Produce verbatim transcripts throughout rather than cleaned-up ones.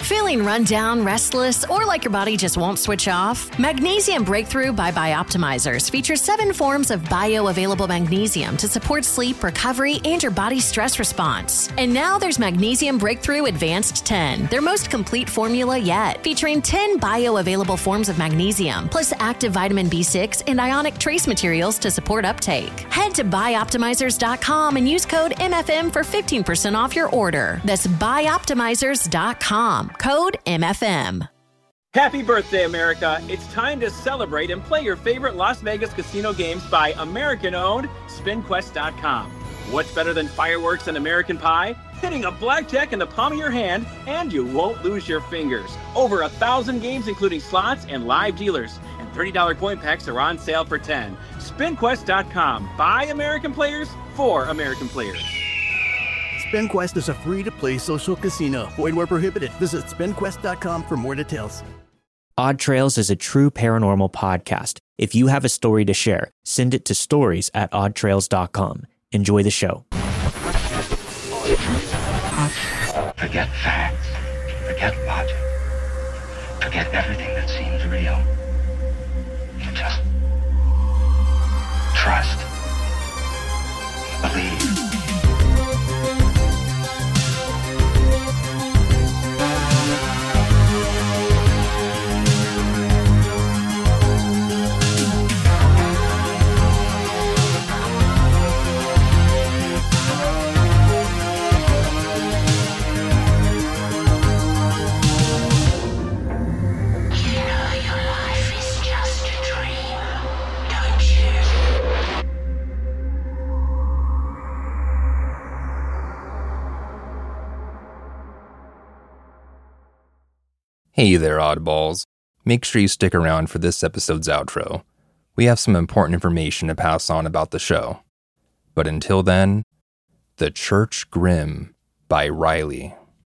Feeling run down, restless, or like your body just won't switch off? Magnesium Breakthrough by Bioptimizers features seven forms of bioavailable magnesium to support sleep, recovery, and your body's stress response. And now there's Magnesium Breakthrough Advanced ten, their most complete formula yet, featuring ten bioavailable forms of magnesium, plus active vitamin B six and ionic trace materials to support uptake. Head to bioptimizers dot com and use code M F M for fifteen percent off your order. That's bioptimizers dot com. Code M F M. Happy birthday, America. It's time to celebrate and play your favorite Las Vegas casino games by American-owned spin quest dot com. What's better than fireworks and American pie? Hitting a blackjack in the palm of your hand, and you won't lose your fingers. Over a thousand games, including slots and live dealers. And thirty dollars coin packs are on sale for ten dollars. spin quest dot com. By American players, for American players. SpinQuest is a free-to-play social casino. Void where prohibited. Visit spin quest dot com for more details. Odd Trails is a true paranormal podcast. If you have a story to share, send it to stories at odd trails dot com. Enjoy the show. Forget facts. Forget logic. Forget everything that seems real. Just trust. Believe. Hey there, oddballs. Make sure you stick around for this episode's outro. We have some important information to pass on about the show. But until then, The Church Grimm by Riley.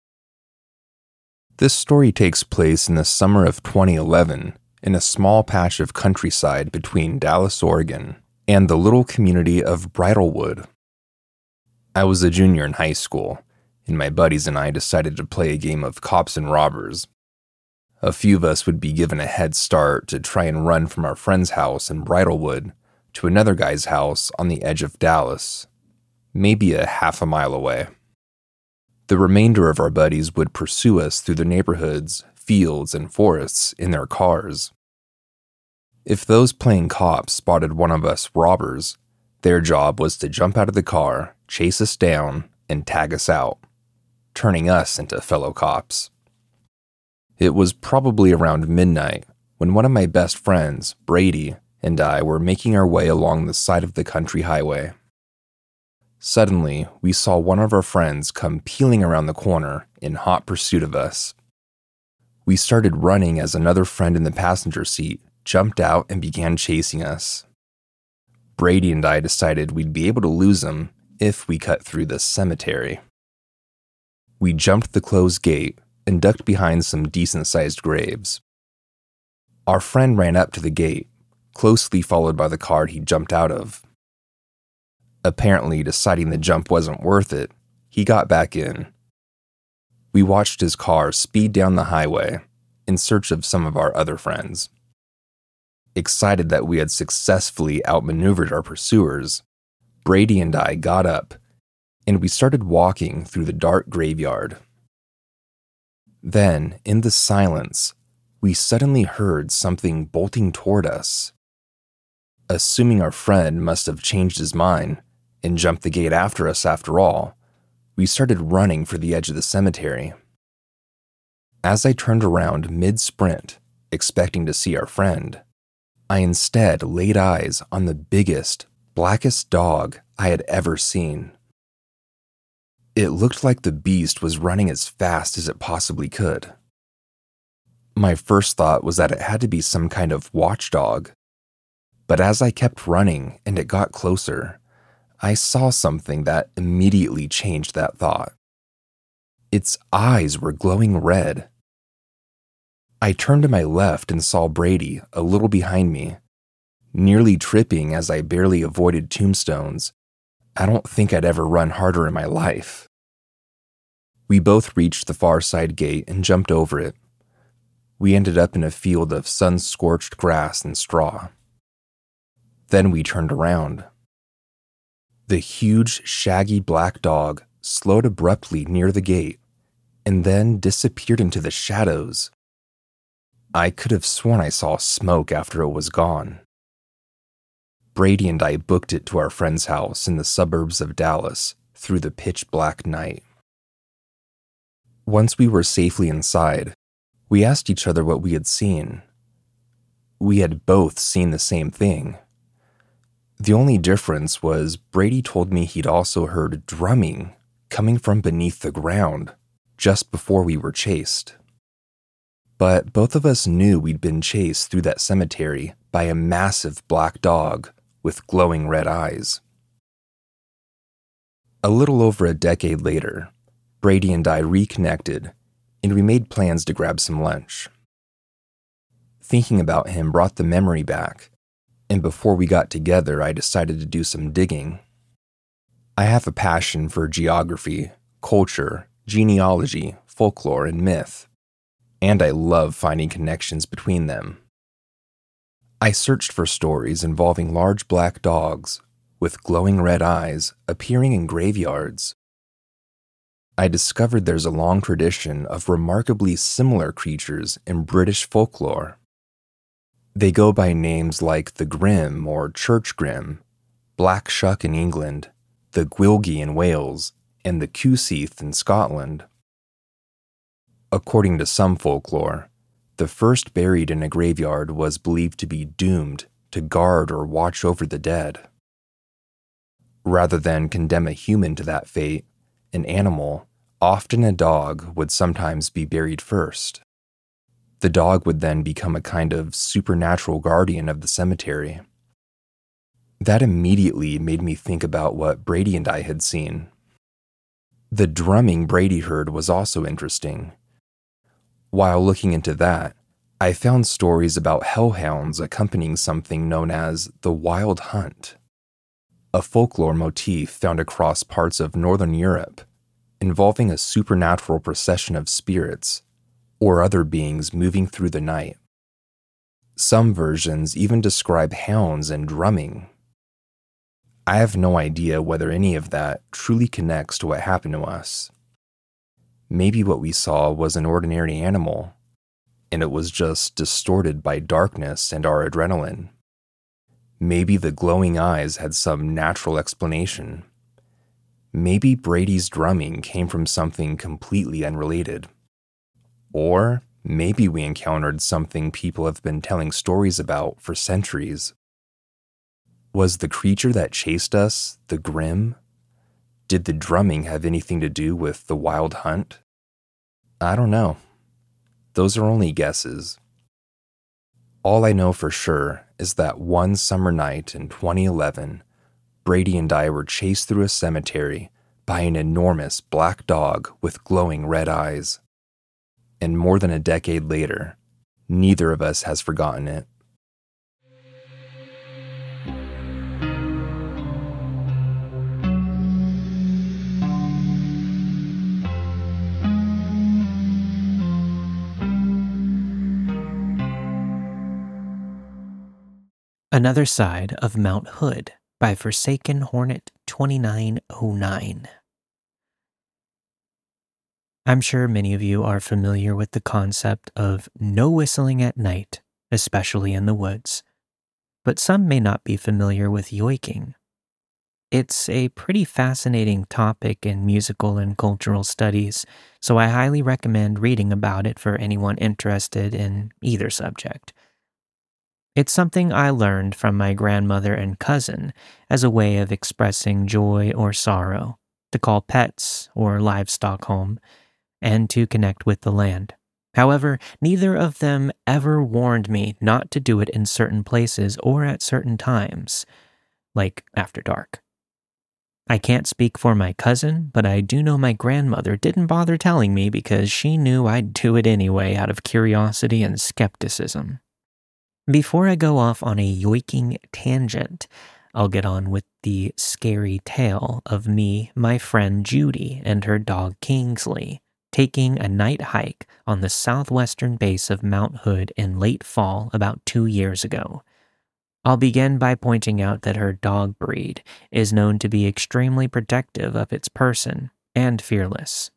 This story takes place in the summer of twenty eleven in a small patch of countryside between Dallas, Oregon, and the little community of Bridlewood. I was a junior in high school, and my buddies and I decided to play a game of cops and robbers. A few of us would be given a head start to try and run from our friend's house in Bridlewood to another guy's house on the edge of Dallas, maybe a half a mile away. The remainder of our buddies would pursue us through the neighborhoods, fields, and forests in their cars. If those playing cops spotted one of us robbers, their job was to jump out of the car, chase us down, and tag us out, turning us into fellow cops. It was probably around midnight when one of my best friends, Brady, and I were making our way along the side of the country highway. Suddenly, we saw one of our friends come peeling around the corner in hot pursuit of us. We started running as another friend in the passenger seat jumped out and began chasing us. Brady and I decided we'd be able to lose him if we cut through the cemetery. We jumped the closed gate and ducked behind some decent-sized graves. Our friend ran up to the gate, closely followed by the car he jumped out of. Apparently deciding the jump wasn't worth it, he got back in. We watched his car speed down the highway in search of some of our other friends. Excited that we had successfully outmaneuvered our pursuers, Brady and I got up, and we started walking through the dark graveyard. Then, in the silence, we suddenly heard something bolting toward us. Assuming our friend must have changed his mind and jumped the gate after us after all, we started running for the edge of the cemetery. As I turned around mid-sprint, expecting to see our friend, I instead laid eyes on the biggest, blackest dog I had ever seen. It looked like the beast was running as fast as it possibly could. My first thought was that it had to be some kind of watchdog, but as I kept running and it got closer, I saw something that immediately changed that thought. Its eyes were glowing red. I turned to my left and saw Brady a little behind me, nearly tripping as I barely avoided tombstones. I don't think I'd ever run harder in my life. We both reached the far side gate and jumped over it. We ended up in a field of sun-scorched grass and straw. Then we turned around. The huge, shaggy black dog slowed abruptly near the gate and then disappeared into the shadows. I could have sworn I saw smoke after it was gone. Brady and I booked it to our friend's house in the suburbs of Dallas through the pitch-black night. Once we were safely inside, we asked each other what we had seen. We had both seen the same thing. The only difference was Brady told me he'd also heard drumming coming from beneath the ground just before we were chased. But both of us knew we'd been chased through that cemetery by a massive black dog with glowing red eyes. A little over a decade later, Brady and I reconnected, and we made plans to grab some lunch. Thinking about him brought the memory back, and before we got together, I decided to do some digging. I have a passion for geography, culture, genealogy, folklore, and myth, and I love finding connections between them. I searched for stories involving large black dogs with glowing red eyes appearing in graveyards. I discovered there's a long tradition of remarkably similar creatures in British folklore. They go by names like the Grim or Church Grim, Black Shuck in England, the Gwilgy in Wales, and the Cuseath in Scotland. According to some folklore, the first buried in a graveyard was believed to be doomed to guard or watch over the dead. Rather than condemn a human to that fate, an animal, often a dog, would sometimes be buried first. The dog would then become a kind of supernatural guardian of the cemetery. That immediately made me think about what Brady and I had seen. The drumming Brady heard was also interesting. While looking into that, I found stories about hellhounds accompanying something known as the Wild Hunt, a folklore motif found across parts of Northern Europe, involving a supernatural procession of spirits or other beings moving through the night. Some versions even describe hounds and drumming. I have no idea whether any of that truly connects to what happened to us. Maybe what we saw was an ordinary animal, and it was just distorted by darkness and our adrenaline. Maybe the glowing eyes had some natural explanation. Maybe Brady's drumming came from something completely unrelated. Or maybe we encountered something people have been telling stories about for centuries. Was the creature that chased us the Grim? Did the drumming have anything to do with the Wild Hunt? I don't know. Those are only guesses. All I know for sure is that one summer night in twenty eleven, Brady and I were chased through a cemetery by an enormous black dog with glowing red eyes. And more than a decade later, neither of us has forgotten it. Another Side of Mount Hood by Forsaken Hornet twenty-nine oh nine. I'm sure many of you are familiar with the concept of no whistling at night, especially in the woods, but some may not be familiar with yoiking. It's a pretty fascinating topic in musical and cultural studies, so I highly recommend reading about it for anyone interested in either subject. It's something I learned from my grandmother and cousin as a way of expressing joy or sorrow, to call pets or livestock home, and to connect with the land. However, neither of them ever warned me not to do it in certain places or at certain times, like after dark. I can't speak for my cousin, but I do know my grandmother didn't bother telling me because she knew I'd do it anyway out of curiosity and skepticism. Before I go off on a yoiking tangent, I'll get on with the scary tale of me, my friend Judy, and her dog Kingsley. taking a night hike on the southwestern base of Mount Hood in late fall about two years ago. I'll begin by pointing out that her dog breed is known to be extremely protective of its person and fearless.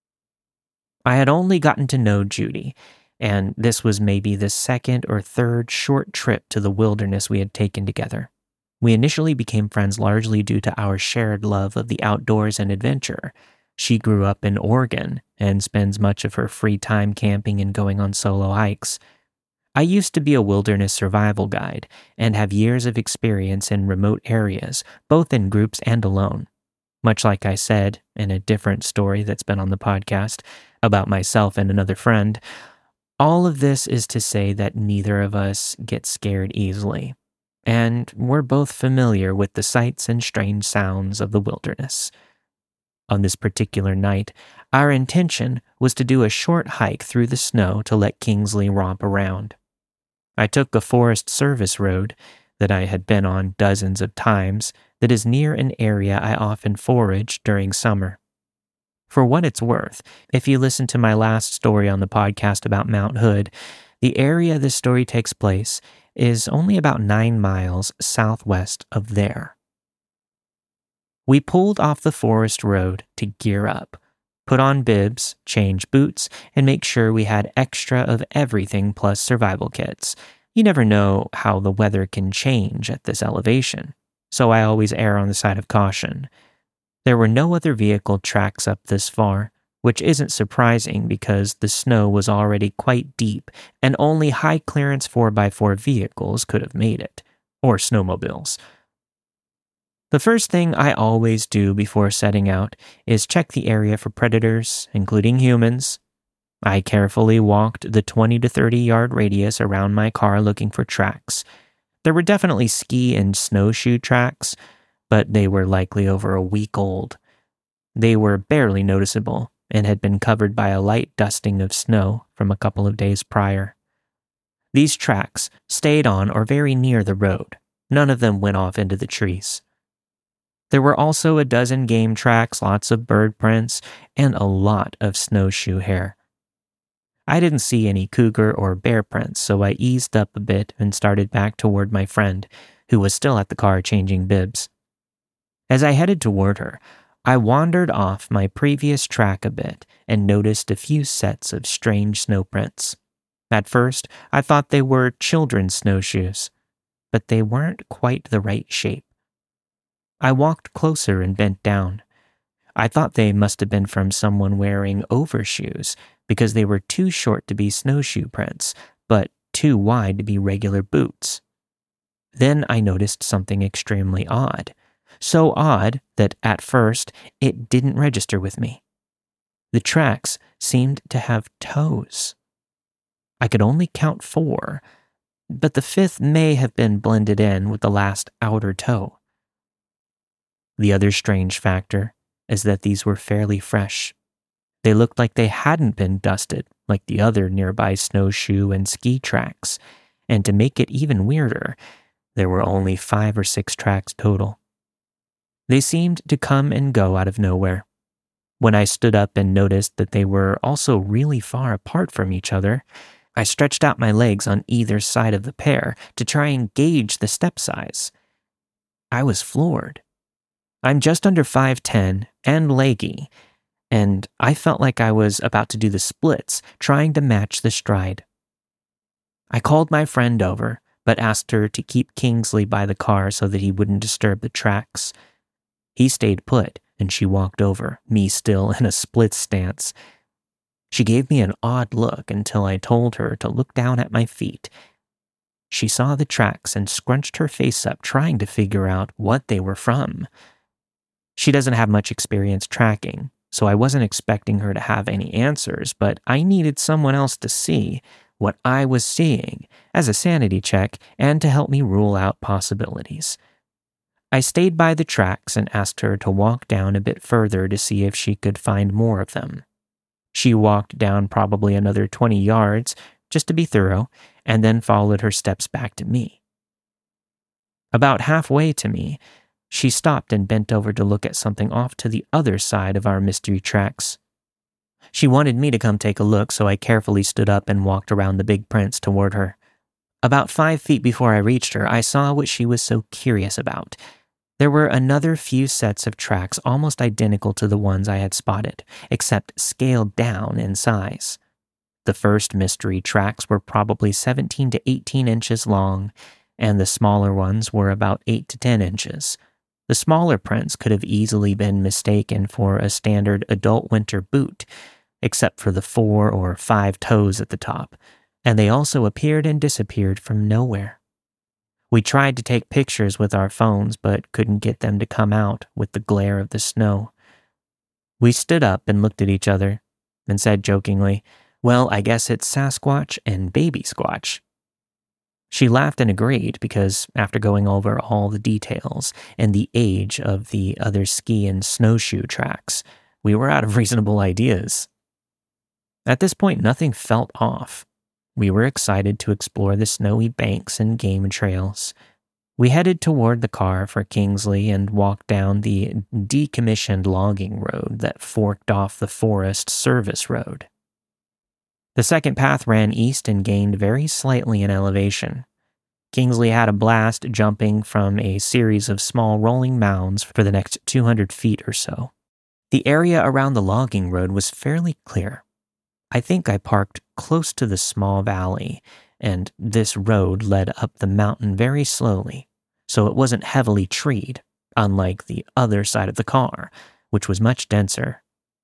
I had only gotten to know Judy, and this was maybe the second or third short trip to the wilderness we had taken together. We initially became friends largely due to our shared love of the outdoors and adventure. She grew up in Oregon and spends much of her free time camping and going on solo hikes. I used to be a wilderness survival guide and have years of experience in remote areas, both in groups and alone. Much like I said in a different story that's been on the podcast about myself and another friend, all of this is to say that neither of us get scared easily, and we're both familiar with the sights and strange sounds of the wilderness. On this particular night, our intention was to do a short hike through the snow to let Kingsley romp around. I took a Forest Service road that I had been on dozens of times that is near an area I often forage during summer. For what it's worth, if you listen to my last story on the podcast about Mount Hood, the area this story takes place is only about nine miles southwest of there. We pulled off the forest road to gear up, put on bibs, change boots, and make sure we had extra of everything plus survival kits. You never know how the weather can change at this elevation, so I always err on the side of caution. There were no other vehicle tracks up this far, which isn't surprising because the snow was already quite deep and only high-clearance four by four vehicles could have made it, or snowmobiles. The first thing I always do before setting out is check the area for predators, including humans. I carefully walked the twenty to thirty yard radius around my car looking for tracks. There were definitely ski and snowshoe tracks, but they were likely over a week old. They were barely noticeable and had been covered by a light dusting of snow from a couple of days prior. These tracks stayed on or very near the road. None of them went off into the trees. There were also a dozen game tracks, lots of bird prints, and a lot of snowshoe hair. I didn't see any cougar or bear prints, so I eased up a bit and started back toward my friend, who was still at the car changing bibs. As I headed toward her, I wandered off my previous track a bit and noticed a few sets of strange snow prints. At first, I thought they were children's snowshoes, but they weren't quite the right shape. I walked closer and bent down. I thought they must have been from someone wearing overshoes because they were too short to be snowshoe prints, but too wide to be regular boots. Then I noticed something extremely odd. So odd that at first it didn't register with me. The tracks seemed to have toes. I could only count four, but the fifth may have been blended in with the last outer toe. The other strange factor is that these were fairly fresh. They looked like they hadn't been dusted like the other nearby snowshoe and ski tracks, and to make it even weirder, there were only five or six tracks total. They seemed to come and go out of nowhere. When I stood up and noticed that they were also really far apart from each other, I stretched out my legs on either side of the pair to try and gauge the step size. I was floored. I'm just under five ten and leggy, and I felt like I was about to do the splits, trying to match the stride. I called my friend over, but asked her to keep Kingsley by the car so that he wouldn't disturb the tracks. He stayed put, and she walked over, me still in a split stance. She gave me an odd look until I told her to look down at my feet. She saw the tracks and scrunched her face up, trying to figure out what they were from. She doesn't have much experience tracking, so I wasn't expecting her to have any answers, but I needed someone else to see what I was seeing as a sanity check and to help me rule out possibilities. I stayed by the tracks and asked her to walk down a bit further to see if she could find more of them. She walked down probably another twenty yards, just to be thorough, and then followed her steps back to me. About halfway to me, she stopped and bent over to look at something off to the other side of our mystery tracks. She wanted me to come take a look, so I carefully stood up and walked around the big prints toward her. About five feet before I reached her, I saw what she was so curious about. There were another few sets of tracks almost identical to the ones I had spotted, except scaled down in size. The first mystery tracks were probably seventeen to eighteen inches long, and the smaller ones were about eight to ten inches. The smaller prints could have easily been mistaken for a standard adult winter boot, except for the four or five toes at the top, and they also appeared and disappeared from nowhere. We tried to take pictures with our phones, but couldn't get them to come out with the glare of the snow. We stood up and looked at each other and said jokingly, "Well, I guess it's Sasquatch and Baby Squatch." She laughed and agreed because after going over all the details and the age of the other ski and snowshoe tracks, we were out of reasonable ideas. At this point, nothing felt off. We were excited to explore the snowy banks and game trails. We headed toward the car for Kingsley and walked down the decommissioned logging road that forked off the forest service road. The second path ran east and gained very slightly in elevation. Kingsley had a blast jumping from a series of small rolling mounds for the next two hundred feet or so. The area around the logging road was fairly clear. I think I parked close to the small valley, and this road led up the mountain very slowly, so it wasn't heavily treed, unlike the other side of the car, which was much denser.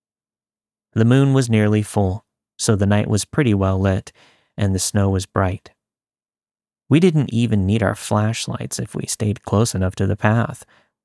The moon was nearly full, so the night was pretty well lit, and the snow was bright. We didn't even need our flashlights if we stayed close enough to the path.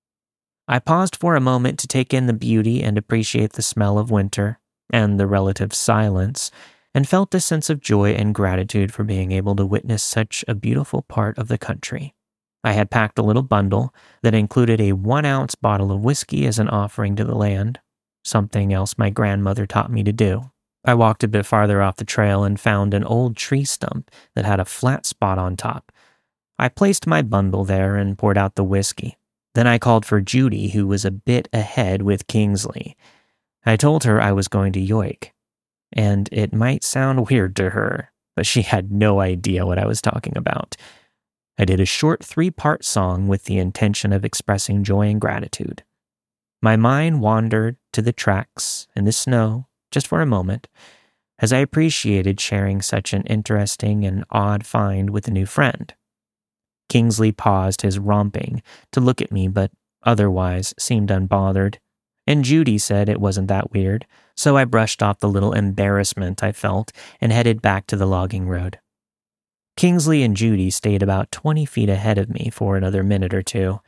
I paused for a moment to take in the beauty and appreciate the smell of winter and the relative silence, and felt a sense of joy and gratitude for being able to witness such a beautiful part of the country. I had packed a little bundle that included a one-ounce bottle of whiskey as an offering to the land, something else my grandmother taught me to do. I walked a bit farther off the trail and found an old tree stump that had a flat spot on top. I placed my bundle there and poured out the whiskey. Then I called for Judy, who was a bit ahead with Kingsley. I told her I was going to yoik, and it might sound weird to her, but she had no idea what I was talking about. I did a short three-part song with the intention of expressing joy and gratitude. My mind wandered to the tracks and the snow just for a moment, as I appreciated sharing such an interesting and odd find with a new friend. Kingsley paused his romping to look at me, but otherwise seemed unbothered, and Judy said it wasn't that weird, so I brushed off the little embarrassment I felt and headed back to the logging road. Kingsley and Judy stayed about twenty feet ahead of me for another minute or two,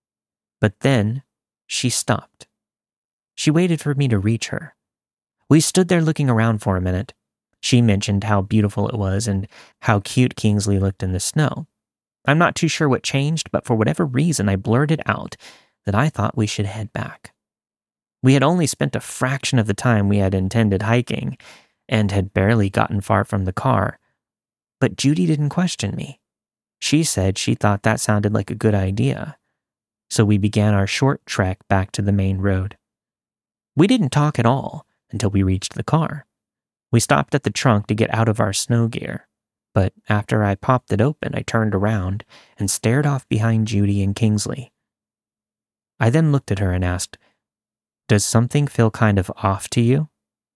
but then she stopped. She waited for me to reach her. We stood there looking around for a minute. She mentioned how beautiful it was and how cute Kingsley looked in the snow. I'm not too sure what changed, but for whatever reason I blurted out that I thought we should head back. We had only spent a fraction of the time we had intended hiking and had barely gotten far from the car. But Judy didn't question me. She said she thought that sounded like a good idea. So we began our short trek back to the main road. We didn't talk at all until we reached the car. We stopped at the trunk to get out of our snow gear, but after I popped it open, I turned around and stared off behind Judy and Kingsley. I then looked at her and asked, "Does something feel kind of off to you?"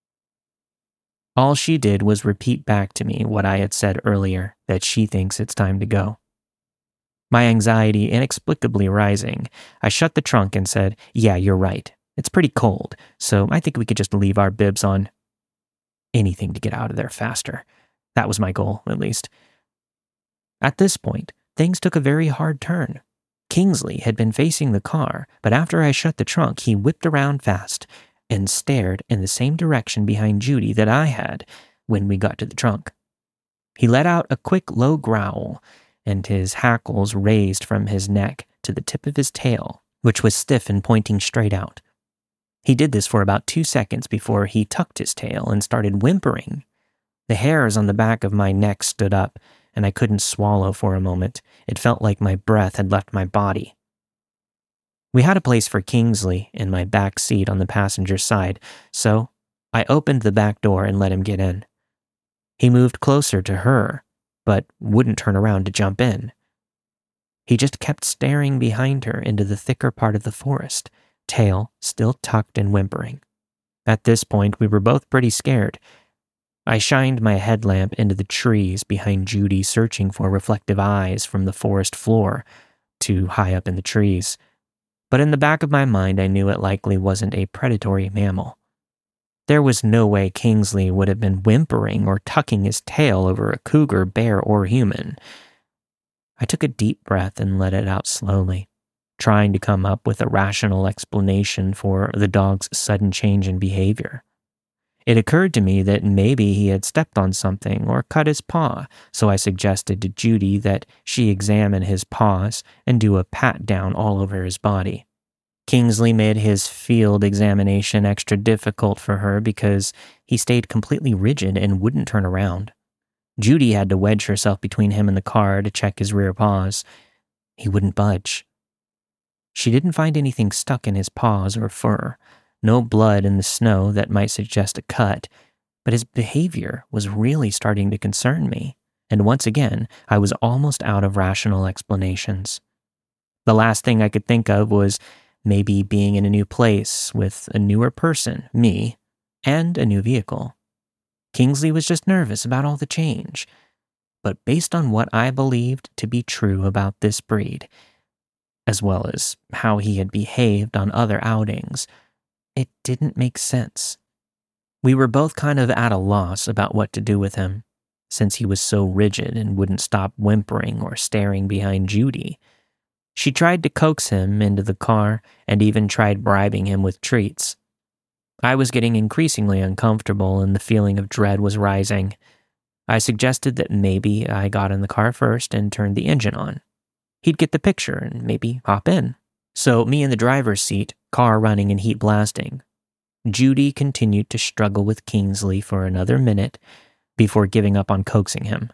All she did was repeat back to me what I had said earlier, that she thinks it's time to go. My anxiety inexplicably rising, I shut the trunk and said, "Yeah, you're right. It's pretty cold, so I think we could just leave our bibs on." Anything to get out of there faster. That was my goal, at least. At this point, things took a very hard turn. Kingsley had been facing the car, but after I shut the trunk, he whipped around fast and stared in the same direction behind Judy that I had when we got to the trunk. He let out a quick low growl, and his hackles raised from his neck to the tip of his tail, which was stiff and pointing straight out. He did this for about two seconds before he tucked his tail and started whimpering. The hairs on the back of my neck stood up, and I couldn't swallow for a moment. It felt like my breath had left my body. We had a place for Kingsley in my back seat on the passenger side, so I opened the back door and let him get in. He moved closer to her, but wouldn't turn around to jump in. He just kept staring behind her into the thicker part of the forest, tail still tucked and whimpering. At this point, we were both pretty scared. I shined my headlamp into the trees behind Judy, searching for reflective eyes from the forest floor, too high up in the trees. But in the back of my mind, I knew it likely wasn't a predatory mammal. There was no way Kingsley would have been whimpering or tucking his tail over a cougar, bear, or human. I took a deep breath and let it out slowly, trying to come up with a rational explanation for the dog's sudden change in behavior. It occurred to me that maybe he had stepped on something or cut his paw, so I suggested to Judy that she examine his paws and do a pat down all over his body. Kingsley made his field examination extra difficult for her because he stayed completely rigid and wouldn't turn around. Judy had to wedge herself between him and the car to check his rear paws. He wouldn't budge. She didn't find anything stuck in his paws or fur, no blood in the snow that might suggest a cut, but his behavior was really starting to concern me, and once again, I was almost out of rational explanations. The last thing I could think of was maybe being in a new place with a newer person, me, and a new vehicle. Kingsley was just nervous about all the change, but based on what I believed to be true about this breed, as well as how he had behaved on other outings, it didn't make sense. We were both kind of at a loss about what to do with him, since he was so rigid and wouldn't stop whimpering or staring behind Judy. She tried to coax him into the car and even tried bribing him with treats. I was getting increasingly uncomfortable and the feeling of dread was rising. I suggested that maybe I got in the car first and turned the engine on. He'd get the picture and maybe hop in. So me in the driver's seat, car running and heat blasting. Judy continued to struggle with Kingsley for another minute before giving up on coaxing him.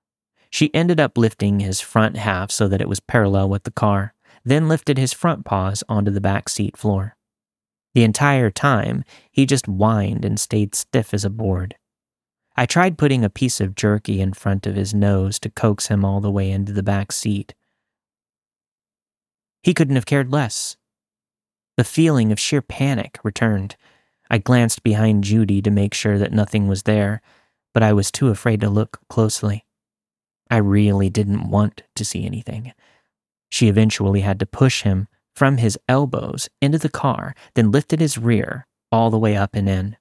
She ended up lifting his front half so that it was parallel with the car, then lifted his front paws onto the back seat floor. The entire time, he just whined and stayed stiff as a board. I tried putting a piece of jerky in front of his nose to coax him all the way into the back seat. He couldn't have cared less. The feeling of sheer panic returned. I glanced behind Judy to make sure that nothing was there, but I was too afraid to look closely. I really didn't want to see anything. She eventually had to push him from his elbows into the car, then lifted his rear all the way up and in.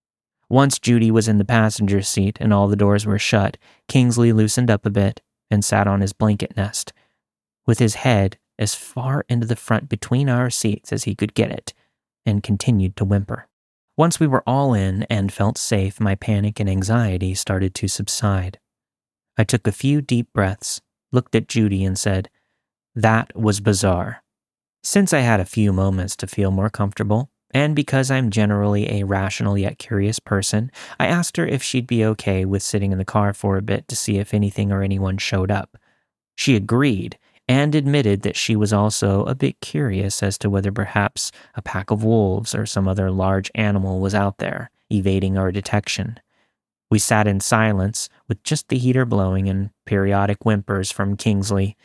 Once Judy was in the passenger seat and all the doors were shut, Kingsley loosened up a bit and sat on his blanket nest, with his head as far into the front between our seats as he could get it, and continued to whimper. Once we were all in and felt safe, my panic and anxiety started to subside. I took a few deep breaths, looked at Judy and said, "That was bizarre." Since I had a few moments to feel more comfortable, and because I'm generally a rational yet curious person, I asked her if she'd be okay with sitting in the car for a bit to see if anything or anyone showed up. She agreed, and admitted that she was also a bit curious as to whether perhaps a pack of wolves or some other large animal was out there, evading our detection. We sat in silence, with just the heater blowing and periodic whimpers from Kingsley.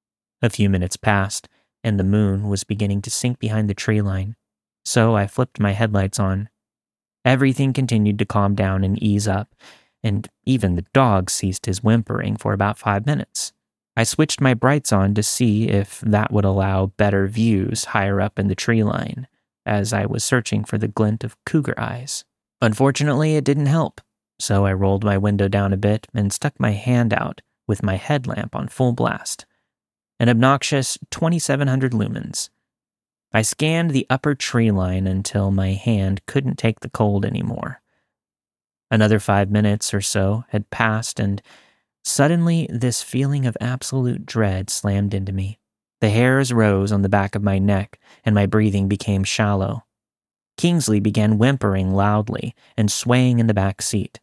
A few minutes passed, and the moon was beginning to sink behind the tree line, so I flipped my headlights on. Everything continued to calm down and ease up, and even the dog ceased his whimpering for about five minutes. I switched my brights on to see if that would allow better views higher up in the tree line, as I was searching for the glint of cougar eyes. Unfortunately, it didn't help, so I rolled my window down a bit and stuck my hand out with my headlamp on full blast. An obnoxious twenty-seven hundred lumens. I scanned the upper tree line until my hand couldn't take the cold anymore. Another five minutes or so had passed, and suddenly, this feeling of absolute dread slammed into me. The hairs rose on the back of my neck, and my breathing became shallow. Kingsley began whimpering loudly and swaying in the back seat.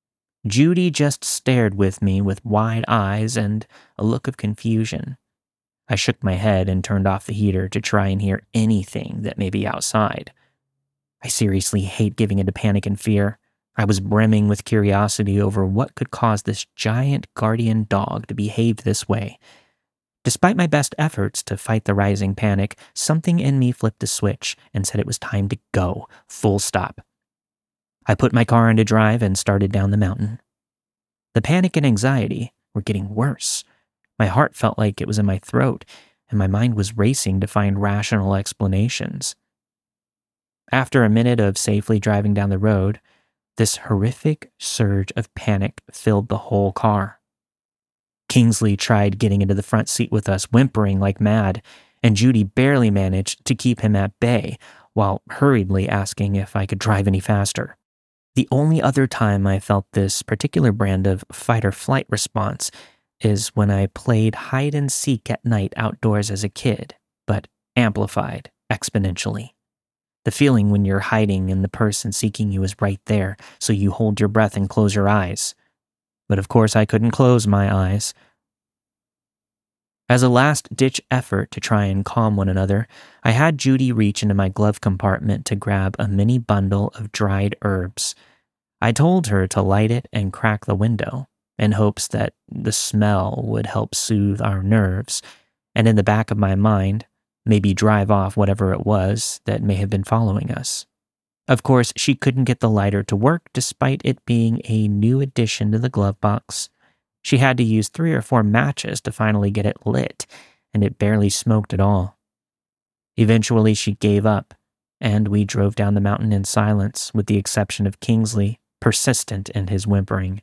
Judy just stared with me with wide eyes and a look of confusion. I shook my head and turned off the heater to try and hear anything that may be outside. I seriously hate giving into panic and fear. I was brimming with curiosity over what could cause this giant guardian dog to behave this way. Despite my best efforts to fight the rising panic, something in me flipped a switch and said it was time to go, full stop. I put my car into drive and started down the mountain. The panic and anxiety were getting worse. My heart felt like it was in my throat, and my mind was racing to find rational explanations. After a minute of safely driving down the road, this horrific surge of panic filled the whole car. Kingsley tried getting into the front seat with us, whimpering like mad, and Judy barely managed to keep him at bay while hurriedly asking if I could drive any faster. The only other time I felt this particular brand of fight-or-flight response is when I played hide-and-seek at night outdoors as a kid, but amplified exponentially. The feeling when you're hiding and the person seeking you is right there, so you hold your breath and close your eyes. But of course I couldn't close my eyes. As a last-ditch effort to try and calm one another, I had Judy reach into my glove compartment to grab a mini bundle of dried herbs. I told her to light it and crack the window, in hopes that the smell would help soothe our nerves, and in the back of my mind, maybe drive off whatever it was that may have been following us. Of course, she couldn't get the lighter to work despite it being a new addition to the glove box. She had to use three or four matches to finally get it lit, and it barely smoked at all. Eventually, she gave up, and we drove down the mountain in silence, with the exception of Kingsley, persistent in his whimpering.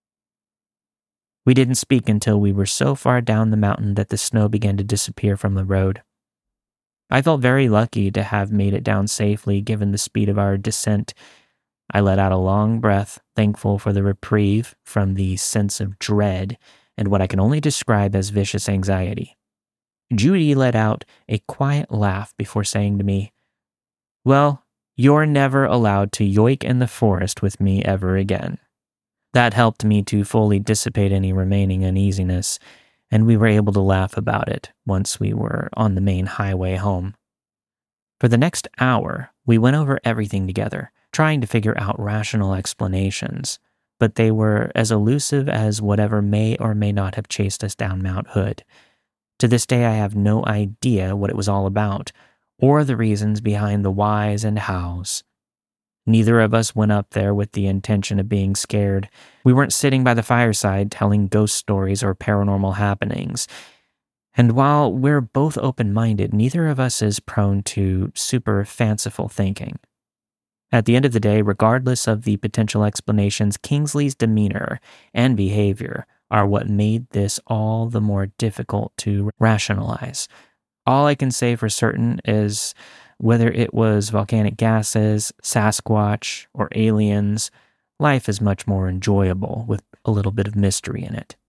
We didn't speak until we were so far down the mountain that the snow began to disappear from the road. I felt very lucky to have made it down safely given the speed of our descent. I let out a long breath, thankful for the reprieve from the sense of dread and what I can only describe as vicious anxiety. Judy let out a quiet laugh before saying to me, "Well, you're never allowed to yoik in the forest with me ever again." That helped me to fully dissipate any remaining uneasiness, and we were able to laugh about it once we were on the main highway home. For the next hour, we went over everything together, trying to figure out rational explanations, but they were as elusive as whatever may or may not have chased us down Mount Hood. To this day, I have no idea what it was all about, or the reasons behind the whys and hows. Neither of us went up there with the intention of being scared. We weren't sitting by the fireside telling ghost stories or paranormal happenings. And while we're both open-minded, neither of us is prone to super fanciful thinking. At the end of the day, regardless of the potential explanations, Kingsley's demeanor and behavior are what made this all the more difficult to rationalize. All I can say for certain is whether it was volcanic gases, Sasquatch, or aliens, life is much more enjoyable with a little bit of mystery in it.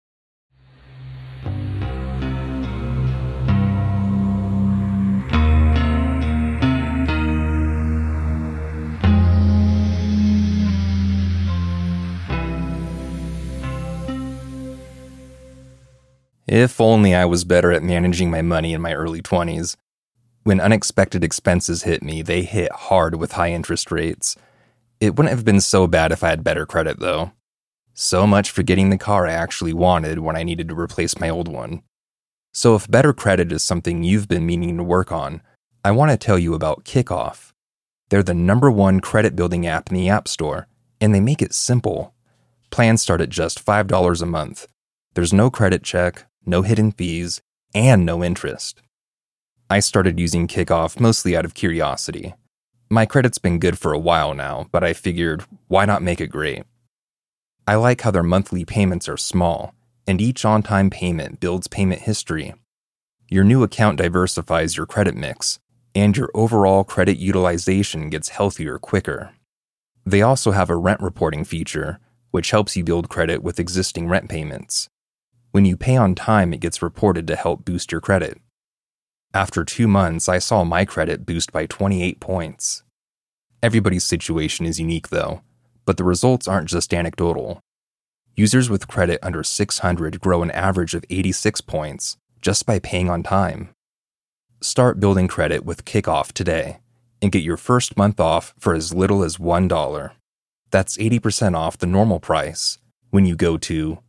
If only I was better at managing my money in my early twenties. When unexpected expenses hit me, they hit hard with high interest rates. It wouldn't have been so bad if I had better credit, though. So much for getting the car I actually wanted when I needed to replace my old one. So if better credit is something you've been meaning to work on, I want to tell you about Kickoff. They're the number one credit-building app in the App Store, and they make it simple. Plans start at just five dollars a month. There's no credit check, no hidden fees, and no interest. I started using Kickoff mostly out of curiosity. My credit's been good for a while now, but I figured, why not make it great? I like how their monthly payments are small, and each on-time payment builds payment history. Your new account diversifies your credit mix, and your overall credit utilization gets healthier quicker. They also have a rent reporting feature, which helps you build credit with existing rent payments. When you pay on time, it gets reported to help boost your credit. After two months, I saw my credit boost by twenty-eight points. Everybody's situation is unique, though, but the results aren't just anecdotal. Users with credit under six hundred grow an average of eighty-six points just by paying on time. Start building credit with Kickoff today and get your first month off for as little as one dollar. That's eighty percent off the normal price when you go to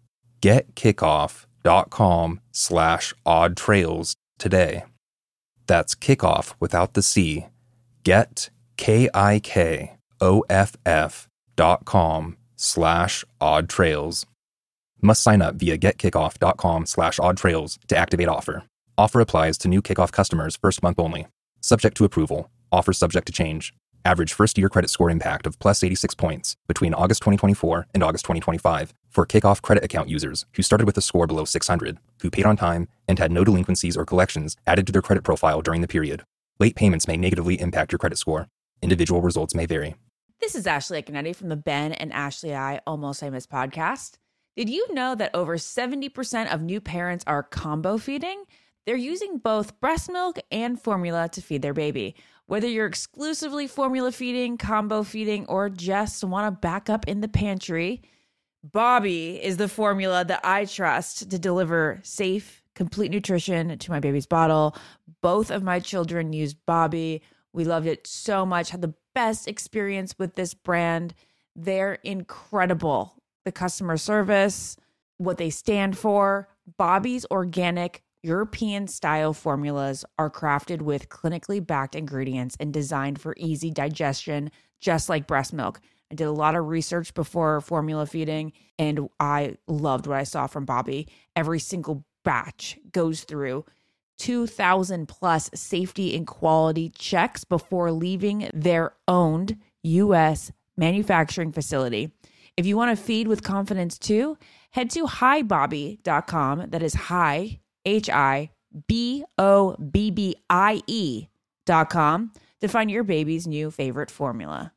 getkickoff.com slash odd trails today. That's kickoff without the C. Get, K I K O F F dot com slash odd trails. Must sign up via getkickoff.com slash odd trails to activate offer. Offer applies to new Kickoff customers first month only. Subject to approval. Offer subject to change. Average first-year credit score impact of plus eighty-six points between August twenty twenty-four and August twenty twenty-five for Kickoff credit account users who started with a score below six hundred, who paid on time, and had no delinquencies or collections added to their credit profile during the period. Late payments may negatively impact your credit score. Individual results may vary. This is Ashley Iconetti from the Ben and Ashley I Almost Famous podcast. Did you know that over seventy percent of new parents are combo feeding? They're using both breast milk and formula to feed their baby. Whether you're exclusively formula feeding, combo feeding, or just want to back up in the pantry, Bobbie is the formula that I trust to deliver safe, complete nutrition to my baby's bottle. Both of my children used Bobbie. We loved it so much, had the best experience with this brand. They're incredible. The customer service, what they stand for. Bobbie's organic European-style formulas are crafted with clinically backed ingredients and designed for easy digestion, just like breast milk. I did a lot of research before formula feeding, and I loved what I saw from Bobbie. Every single batch goes through two thousand plus safety and quality checks before leaving their owned U S manufacturing facility. If you want to feed with confidence too, head to hi bobbie dot com. That is hi, H I B O B B I E dot com to find your baby's new favorite formula.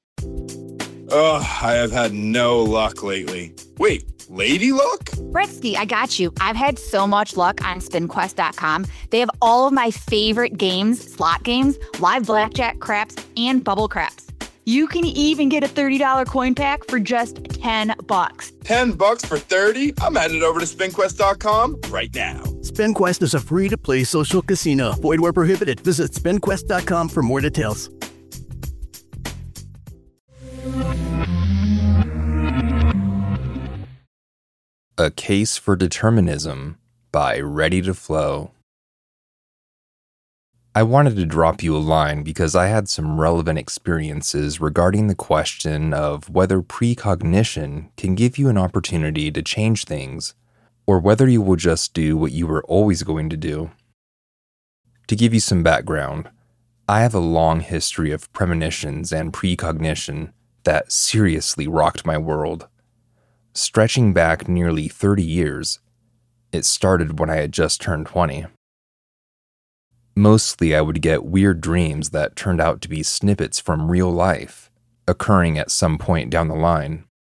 Ugh, I have had no luck lately. Wait, lady luck? Bretsky, I got you. I've had so much luck on spin quest dot com. They have all of my favorite games, slot games, live blackjack, craps, and bubble craps. You can even get a thirty dollars coin pack for just ten bucks. ten bucks for thirty? I'm headed over to spin quest dot com right now. SpinQuest is a free-to-play social casino. Void where prohibited. Visit spin quest dot com for more details. A Case for Determinism by Ready to Flow. I wanted to drop you a line because I had some relevant experiences regarding the question of whether precognition can give you an opportunity to change things, or whether you will just do what you were always going to do. To give you some background, I have a long history of premonitions and precognition that seriously rocked my world. Stretching back nearly thirty years, it started when I had just turned twenty. Mostly I would get weird dreams that turned out to be snippets from real life, occurring at some point down the line.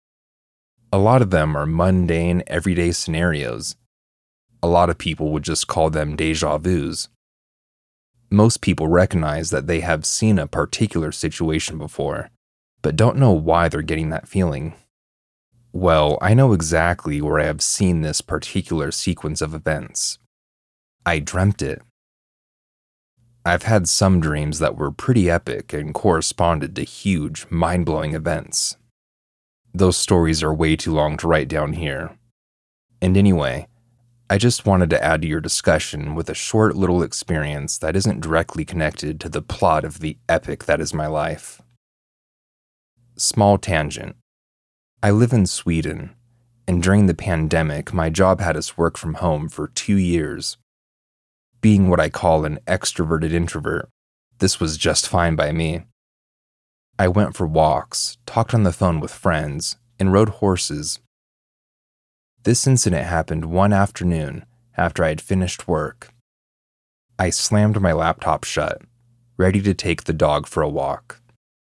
A lot of them are mundane, everyday scenarios. A lot of people would just call them déjà vus. Most people recognize that they have seen a particular situation before, but don't know why they're getting that feeling. Well, I know exactly where I have seen this particular sequence of events. I dreamt it. I've had some dreams that were pretty epic and corresponded to huge, mind-blowing events. Those stories are way too long to write down here. And anyway, I just wanted to add to your discussion with a short little experience that isn't directly connected to the plot of the epic that is my life. Small tangent. I live in Sweden, and during the pandemic, my job had us work from home for two years. Being what I call an extroverted introvert, this was just fine by me. I went for walks, talked on the phone with friends, and rode horses. This incident happened one afternoon after I had finished work. I slammed my laptop shut, ready to take the dog for a walk.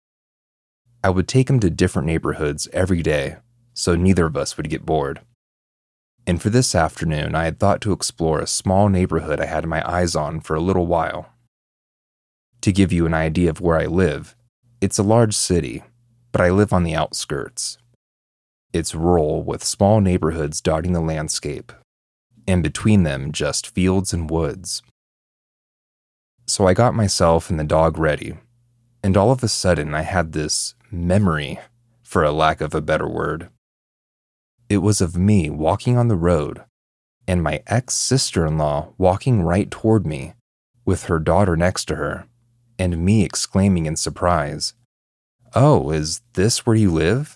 I would take him to different neighborhoods every day, so neither of us would get bored. And for this afternoon, I had thought to explore a small neighborhood I had my eyes on for a little while. To give you an idea of where I live, it's a large city, but I live on the outskirts. It's rural with small neighborhoods dotting the landscape, and between them just fields and woods. So I got myself and the dog ready, and all of a sudden I had this memory, for a lack of a better word. It was of me walking on the road, and my ex-sister-in-law walking right toward me, with her daughter next to her, and me exclaiming in surprise, "Oh, is this where you live?"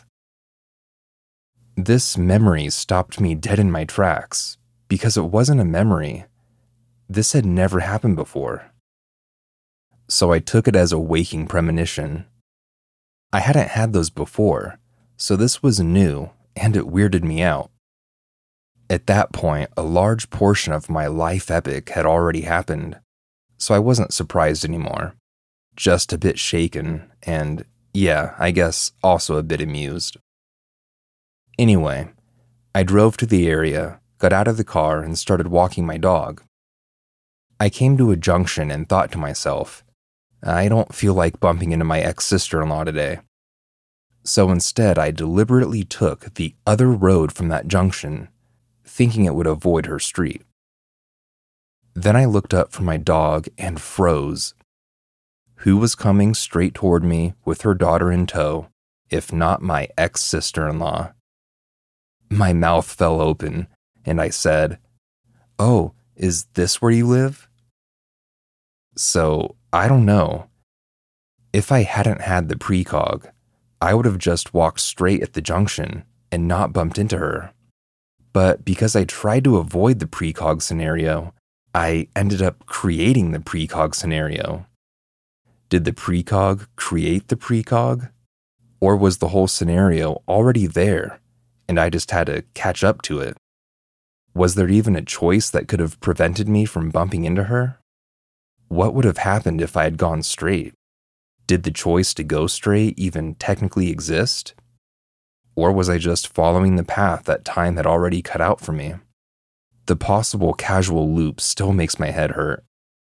This memory stopped me dead in my tracks, because it wasn't a memory. This had never happened before. So I took it as a waking premonition. I hadn't had those before, so this was new, and it weirded me out. At that point, a large portion of my life epic had already happened, so I wasn't surprised anymore. Just a bit shaken, and yeah, I guess also a bit amused. Anyway, I drove to the area, got out of the car, and started walking my dog. I came to a junction and thought to myself, I don't feel like bumping into my ex-sister-in-law today. So instead, I deliberately took the other road from that junction, thinking it would avoid her street. Then I looked up for my dog and froze. Who was coming straight toward me with her daughter in tow, if not my ex-sister-in-law? My mouth fell open, and I said, "Oh, is this where you live?" So, I don't know. If I hadn't had the precog, I would have just walked straight at the junction and not bumped into her. But because I tried to avoid the precog scenario, I ended up creating the precog scenario. Did the precog create the precog? Or was the whole scenario already there, and I just had to catch up to it? Was there even a choice that could have prevented me from bumping into her? What would have happened if I had gone straight? Did the choice to go straight even technically exist? Or was I just following the path that time had already cut out for me? The possible casual loop still makes my head hurt.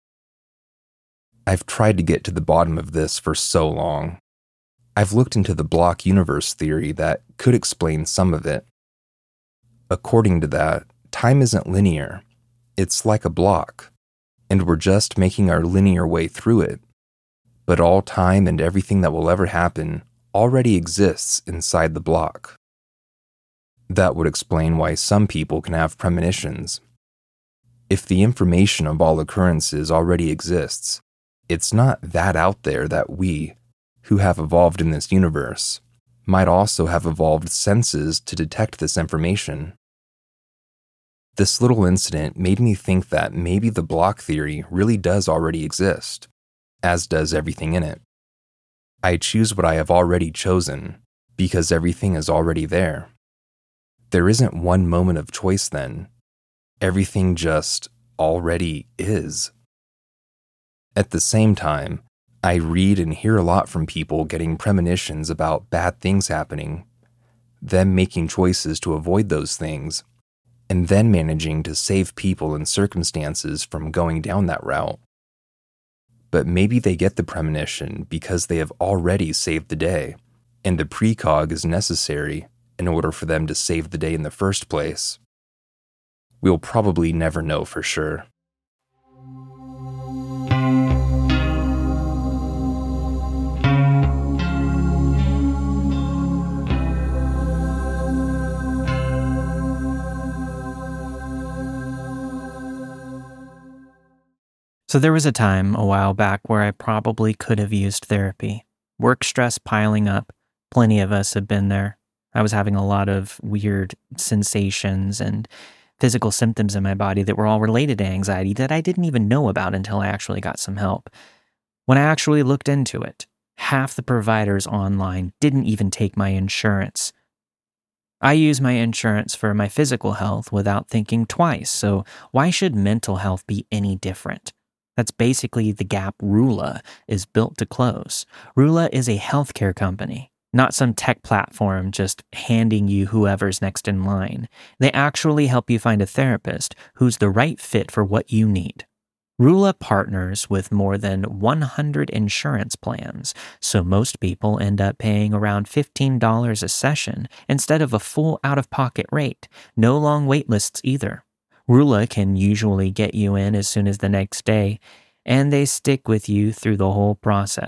I've tried to get to the bottom of this for so long. I've looked into the block universe theory that could explain some of it. According to that, time isn't linear. It's like a block, and we're just making our linear way through it. But all time and everything that will ever happen already exists inside the block. That would explain why some people can have premonitions. If the information of all occurrences already exists, it's not that out there that we, who have evolved in this universe, might also have evolved senses to detect this information. This little incident made me think that maybe the block theory really does already exist, as does everything in it. I choose what I have already chosen, because everything is already there. There isn't one moment of choice then. Everything just already is. At the same time, I read and hear a lot from people getting premonitions about bad things happening, them making choices to avoid those things, and then managing to save people and circumstances from going down that route. But maybe they get the premonition because they have already saved the day, and the precog is necessary in order for them to save the day in the first place. We'll probably never know for sure. So there was a time a while back where I probably could have used therapy. Work stress piling up. Plenty of us have been there. I was having a lot of weird sensations and physical symptoms in my body that were all related to anxiety that I didn't even know about until I actually got some help. When I actually looked into it, half the providers online didn't even take my insurance. I use my insurance for my physical health without thinking twice, so why should mental health be any different? That's basically the gap Rula is built to close. Rula is a healthcare company, not some tech platform just handing you whoever's next in line. They actually help you find a therapist who's the right fit for what you need. Rula partners with more than one hundred insurance plans, so most people end up paying around fifteen dollars a session instead of a full out-of-pocket rate. No long wait lists either. Rula can usually get you in as soon as the next day, and they stick with you through the whole process.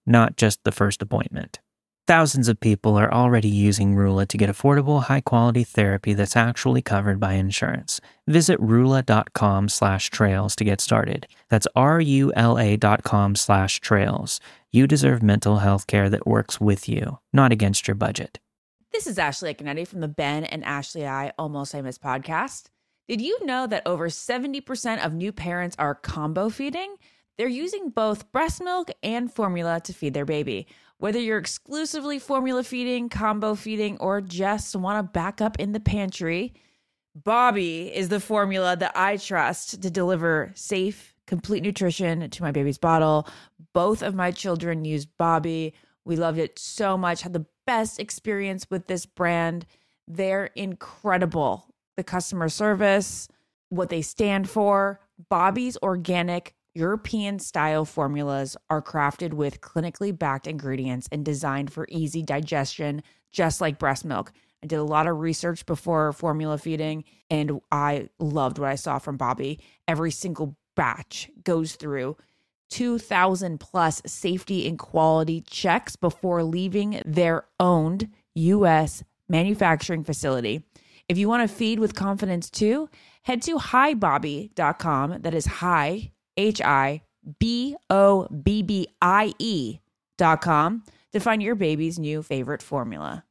not just the first appointment. Thousands of people are already using Rula to get affordable, high-quality therapy that's actually covered by insurance. Visit rula.com slash trails to get started. That's R-U-L-A dot com slash trails. You deserve mental health care that works with you, not against your budget. This is Ashley Iconetti from the Ben and Ashley I Almost Famous podcast. Did you know that over seventy percent of new parents are combo feeding? They're using both breast milk and formula to feed their baby. Whether you're exclusively formula feeding, combo feeding, or just want to back up in the pantry, Bobbie is the formula that I trust to deliver safe, complete nutrition to my baby's bottle. Both of my children used Bobbie. We loved it so much, had the best experience with this brand. They're incredible. The customer service, what they stand for. Bobbie's organic European-style formulas are crafted with clinically backed ingredients and designed for easy digestion, just like breast milk. I did a lot of research before formula feeding, and I loved what I saw from Bobbie. Every single batch goes through two thousand plus safety and quality checks before leaving their owned U S manufacturing facility. If you want to feed with confidence too, head to hi bobbie dot com. That is hi, H I B O B B I E dot com to find your baby's new favorite formula.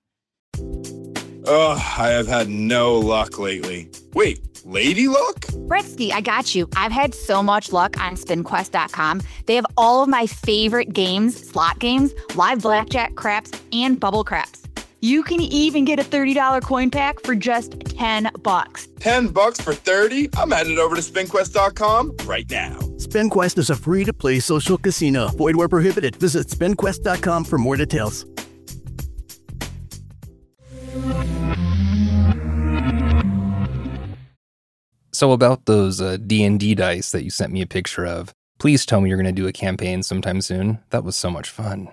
Ugh, I have had no luck lately. Wait, lady luck? Britsky, I got you. I've had so much luck on spin quest dot com. They have all of my favorite games, slot games, live blackjack, craps, and bubble craps. You can even get a thirty dollars coin pack for just ten bucks. ten bucks for thirty? I'm headed over to spin quest dot com right now. SpinQuest is a free-to-play social casino. Void where prohibited. Visit spin quest dot com for more details. So about those uh, D and D dice that you sent me a picture of, please tell me you're going to do a campaign sometime soon. That was so much fun.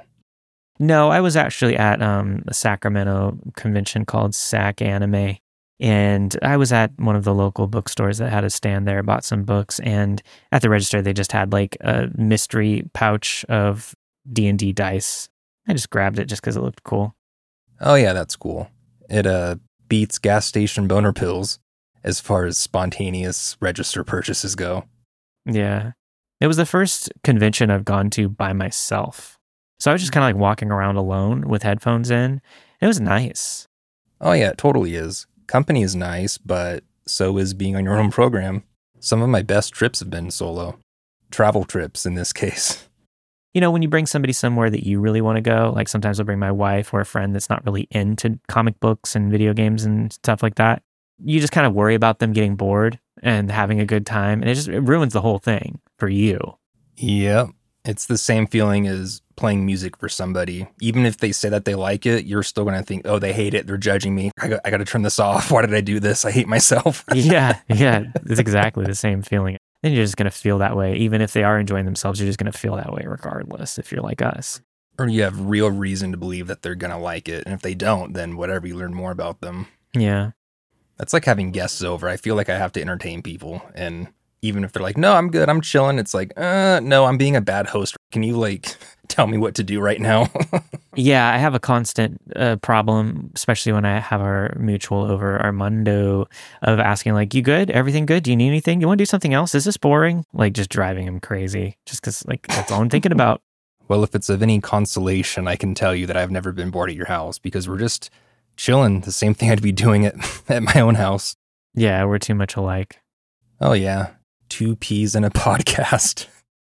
No, I was actually at um, a Sacramento convention called Sac Anime, and I was at one of the local bookstores that had a stand there, bought some books, and at the register they just had like a mystery pouch of D and D dice. I just grabbed it just because it looked cool. Oh yeah, that's cool. It uh, beats gas station boner pills as far as spontaneous register purchases go. Yeah. It was the first convention I've gone to by myself. So I was just kind of like walking around alone with headphones in. It was nice. Oh yeah, it totally is. Company is nice, but so is being on your own program. Some of my best trips have been solo. Travel trips in this case. You know, when you bring somebody somewhere that you really want to go, like sometimes I'll bring my wife or a friend that's not really into comic books and video games and stuff like that. You just kind of worry about them getting bored and having a good time. And it just it ruins the whole thing for you. Yep. It's the same feeling as playing music for somebody. Even if they say that they like it, you're still going to think, oh, they hate it. They're judging me. I got, I got to turn this off. Why did I do this? I hate myself. yeah. Yeah. It's exactly the same feeling. Then you're just going to feel that way. Even if they are enjoying themselves, you're just going to feel that way regardless if you're like us. Or you have real reason to believe that they're going to like it. And if they don't, then whatever, you learn more about them. Yeah. That's like having guests over. I feel like I have to entertain people. And even if they're like, no, I'm good, I'm chilling. It's like, uh, no, I'm being a bad host. Can you like tell me what to do right now? Yeah, I have a constant uh, problem, especially when I have our mutual over, Armando, of asking like, you good? Everything good? Do you need anything? You want to do something else? Is this boring? Like just driving him crazy just because like that's all I'm thinking about. Well, if it's of any consolation, I can tell you that I've never been bored at your house because we're just chilling. The same thing I'd be doing at, at my own house. Yeah, we're too much alike. Oh, yeah. Two peas in a podcast.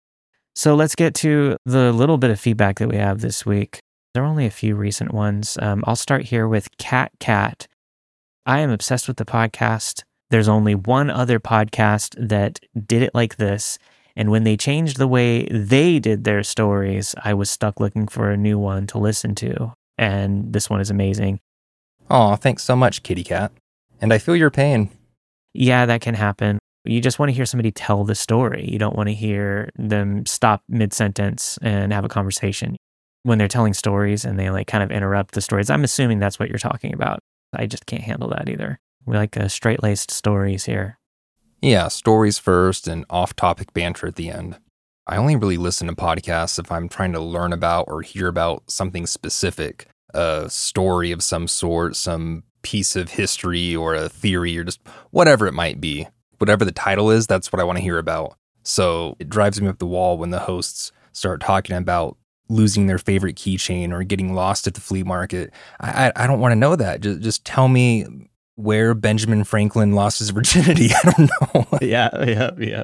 So let's get to the little bit of feedback that we have this week. There are only a few recent ones. Um, I'll start here with Cat Cat. I am obsessed with the podcast. There's only one other podcast that did it like this. And when they changed the way they did their stories, I was stuck looking for a new one to listen to. And this one is amazing. Aw, thanks so much, Kitty Cat. And I feel your pain. Yeah, that can happen. You just want to hear somebody tell the story. You don't want to hear them stop mid-sentence and have a conversation. When they're telling stories and they like kind of interrupt the stories, I'm assuming that's what you're talking about. I just can't handle that either. We like uh, straight-laced stories here. Yeah, stories first and off-topic banter at the end. I only really listen to podcasts if I'm trying to learn about or hear about something specific, a story of some sort, some piece of history or a theory or just whatever it might be. Whatever the title is, that's what I want to hear about. So it drives me up the wall when the hosts start talking about losing their favorite keychain or getting lost at the flea market. I, I, I don't want to know that. Just, just tell me where Benjamin Franklin lost his virginity. I don't know. yeah, yeah, yeah.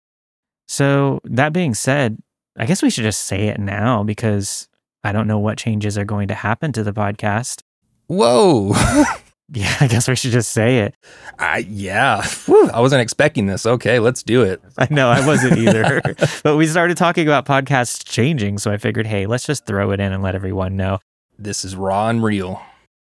So that being said, I guess we should just say it now because I don't know what changes are going to happen to the podcast. Whoa. Yeah, I guess we should just say it. I, yeah. Whew, I wasn't expecting this. Okay, let's do it. I know, I wasn't either. But we started talking about podcasts changing, so I figured, hey, let's just throw it in and let everyone know. This is raw and real.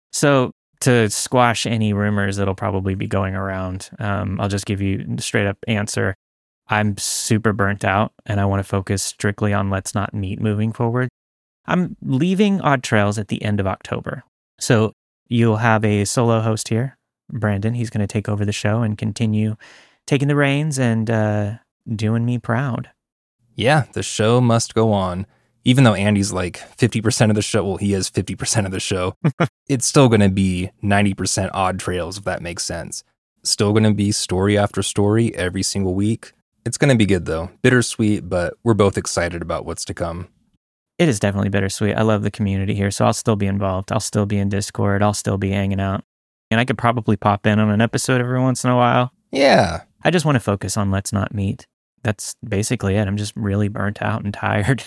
So to squash any rumors that'll probably be going around, um, I'll just give you a straight up answer. I'm super burnt out, and I want to focus strictly on Let's Not Meet moving forward. I'm leaving Odd Trails at the end of October. So you'll have a solo host here, Brandon. He's going to take over the show and continue taking the reins and uh, doing me proud. Yeah, the show must go on. Even though Andy's like fifty percent of the show, well, he is fifty percent of the show, it's still going to be ninety percent Odd Trails, if that makes sense. Still going to be story after story every single week. It's going to be good, though. Bittersweet, but we're both excited about what's to come. It is definitely bittersweet. I love the community here, so I'll still be involved. I'll still be in Discord. I'll still be hanging out. And I could probably pop in on an episode every once in a while. Yeah. I just want to focus on Let's Not Meet. That's basically it. I'm just really burnt out and tired.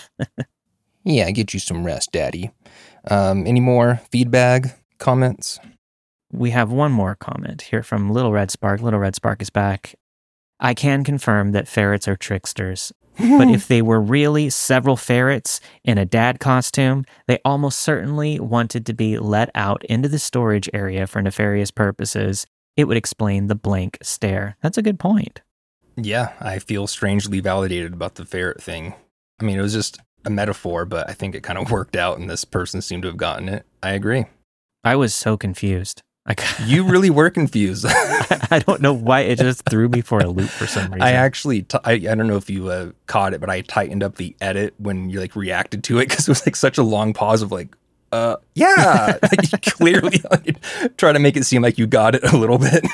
Yeah, get you some rest, Daddy. Um, any more feedback, comments? We have one more comment here from Little Red Spark. Little Red Spark is back. I can confirm that ferrets are tricksters. But if they were really several ferrets in a dad costume, they almost certainly wanted to be let out into the storage area for nefarious purposes. It would explain the blank stare. That's a good point. Yeah, I feel strangely validated about the ferret thing. I mean, it was just a metaphor, but I think it kind of worked out and this person seemed to have gotten it. I agree. I was so confused. I, you really were confused. I, I don't know why it just threw me for a loop for some reason. I actually, t- I, I don't know if you uh, caught it, but I tightened up the edit when you like reacted to it because it was like such a long pause of like, uh, yeah, like you clearly like, try to make it seem like you got it a little bit.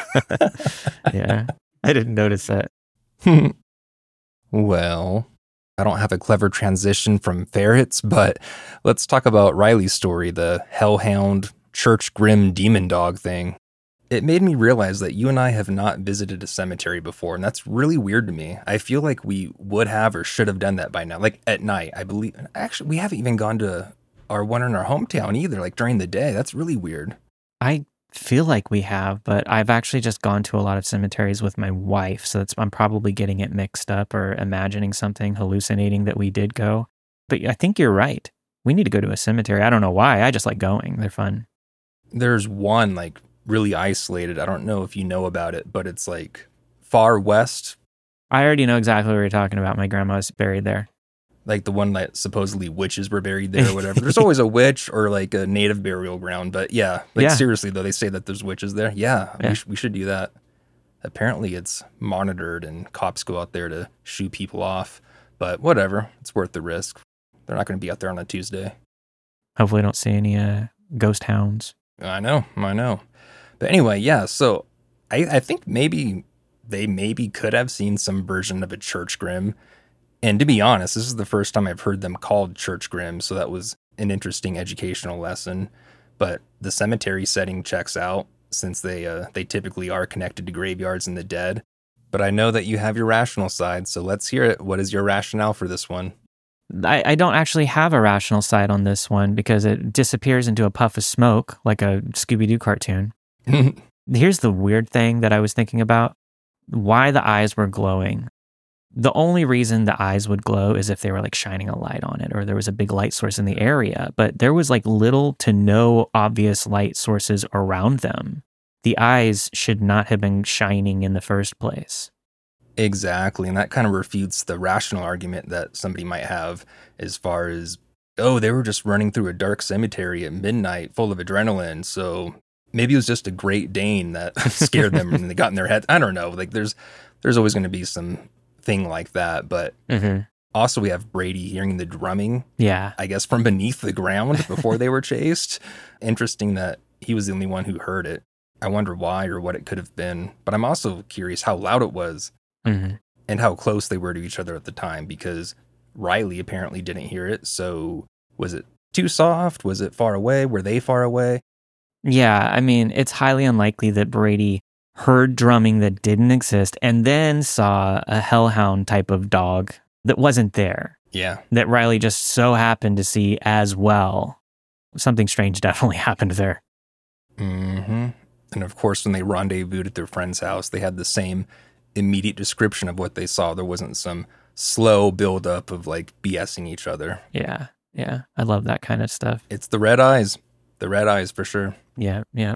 Yeah, I didn't notice that. Well, I don't have a clever transition from ferrets, but let's talk about Riley's story, the hellhound Church Grim demon dog thing. It made me realize that you and I have not visited a cemetery before, and that's really weird to me. I feel like we would have or should have done that by now, like at night. I believe, actually, we haven't even gone to our one in our hometown either, like during the day. That's really weird. I feel like we have, but I've actually just gone to a lot of cemeteries with my wife, so that's, I'm probably getting it mixed up or imagining something, hallucinating that we did go. But I think you're right. We need to go to a cemetery. I don't know why. I just like going. They're fun. There's one like really isolated. I don't know if you know about it, but it's like far west. I already know exactly what you're talking about. My grandma's buried there. Like the one that supposedly witches were buried there or whatever. There's always a witch or like a native burial ground. But yeah, like yeah. seriously though, they say that there's witches there. Yeah, yeah. We, sh- we should do that. Apparently it's monitored and cops go out there to shoo people off. But whatever, it's worth the risk. They're not going to be out there on a Tuesday. Hopefully I don't see any uh, ghost hounds. I know, I know. But anyway, yeah, so I, I think maybe they maybe could have seen some version of a Church Grim. And to be honest, this is the first time I've heard them called Church Grim, so that was an interesting educational lesson. But the cemetery setting checks out, since they uh, they typically are connected to graveyards and the dead. But I know that you have your rational side, so let's hear it. What is your rationale for this one? I, I don't actually have a rational side on this one because it disappears into a puff of smoke like a Scooby-Doo cartoon. Here's the weird thing that I was thinking about. Why the eyes were glowing. The only reason the eyes would glow is if they were like shining a light on it or there was a big light source in the area, but there was like little to no obvious light sources around them. The eyes should not have been shining in the first place. Exactly, and that kind of refutes the rational argument that somebody might have as far as, oh, they were just running through a dark cemetery at midnight full of adrenaline, so maybe it was just a Great Dane that scared them and they got in their heads. I don't know, like there's there's always going to be some thing like that, but mm-hmm. Also, we have Brady hearing the drumming, Yeah. I guess, from beneath the ground before they were chased. Interesting that he was the only one who heard it. I wonder why or what it could have been. But I'm also curious how loud it was Mm-hmm. and how close they were to each other at the time, because Riley apparently didn't hear it. So was it too soft? Was it far away? Were they far away? Yeah, I mean, it's highly unlikely that Brady heard drumming that didn't exist and then saw a hellhound type of dog that wasn't there, Yeah. that Riley just so happened to see as well. Something strange definitely happened there. Mm-hmm. And of course, when they rendezvoused at their friend's house, they had the same immediate description of what they saw. There wasn't some slow buildup of like BSing each other. Yeah, yeah. I love that kind of stuff. It's the red eyes. The red eyes for sure. Yeah, yeah.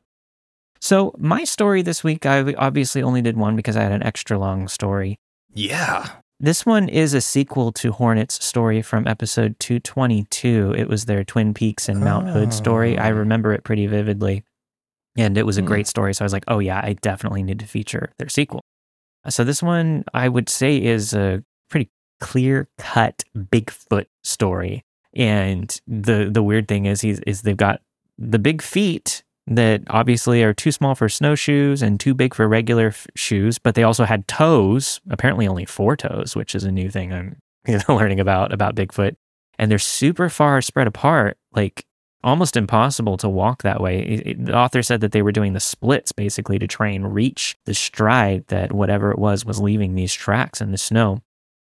So my story this week, I obviously only did one because I had an extra long story. Yeah. This one is a sequel to Hornet's story from episode two twenty-two. It was their Twin Peaks and Mount Hood story. I remember it pretty vividly. And it was a Hmm. great story. So I was like, oh yeah, I definitely need to feature their sequel. So this one, I would say, is a pretty clear-cut Bigfoot story. And the the weird thing is, he's, is they've got the big feet that obviously are too small for snowshoes and too big for regular f- shoes, but they also had toes, apparently only four toes, which is a new thing I'm you know, learning about, about Bigfoot. And they're super far spread apart, like almost impossible to walk that way. It, it, the author said that they were doing the splits basically to try and reach the stride that whatever it was was leaving these tracks in the snow.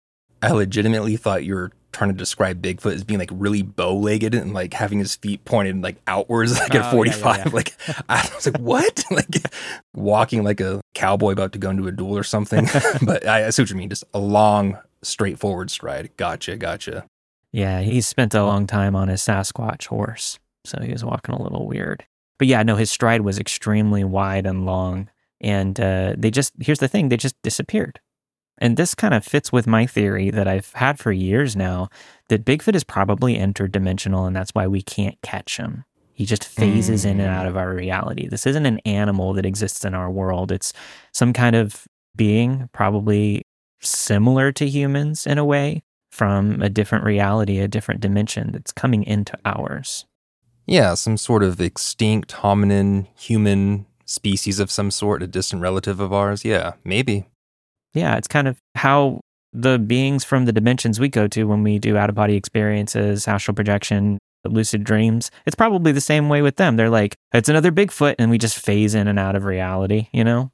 I legitimately thought you were trying to describe Bigfoot as being like really bow-legged and like having his feet pointed like outwards, like Oh, at yeah, forty-five. yeah, yeah. Like I was like, what? Like walking like a cowboy about to go into a duel or something. But I, I see what you mean. Just a long, straightforward stride. Gotcha, gotcha. Yeah, he spent a long time on his Sasquatch horse, so he was walking a little weird. But yeah, no, his stride was extremely wide and long, and uh, they just, here's the thing, they just disappeared. And this kind of fits with my theory that I've had for years now, that Bigfoot is probably interdimensional, and that's why we can't catch him. He just phases in and out of our reality. This isn't an animal that exists in our world. It's some kind of being, probably similar to humans in a way, from a different reality, a different dimension that's coming into ours. Yeah, some sort of extinct hominin, human species of some sort, a distant relative of ours. Yeah, maybe. Yeah, it's kind of how the beings from the dimensions we go to when we do out-of-body experiences, astral projection, lucid dreams, it's probably the same way with them. They're like, it's another Bigfoot, and we just phase in and out of reality, you know?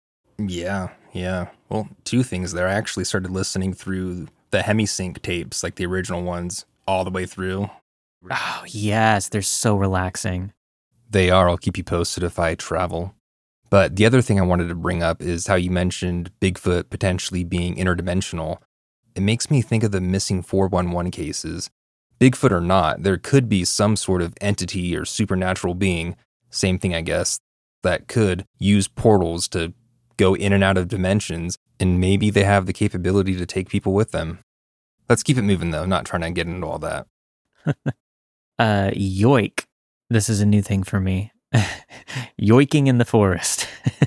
Yeah, yeah. Well, two things there. I actually started listening through the Hemisync tapes, like the original ones, all the way through. Oh, yes, they're so relaxing. They are. I'll keep you posted if I travel. But the other thing I wanted to bring up is how you mentioned Bigfoot potentially being interdimensional. It makes me think of the missing four one one cases. Bigfoot or not, there could be some sort of entity or supernatural being, same thing I guess, that could use portals to go in and out of dimensions, and maybe they have the capability to take people with them. Let's keep it moving though, not trying to get into all that. uh, yoik. This is a new thing for me. Yoiking in the forest.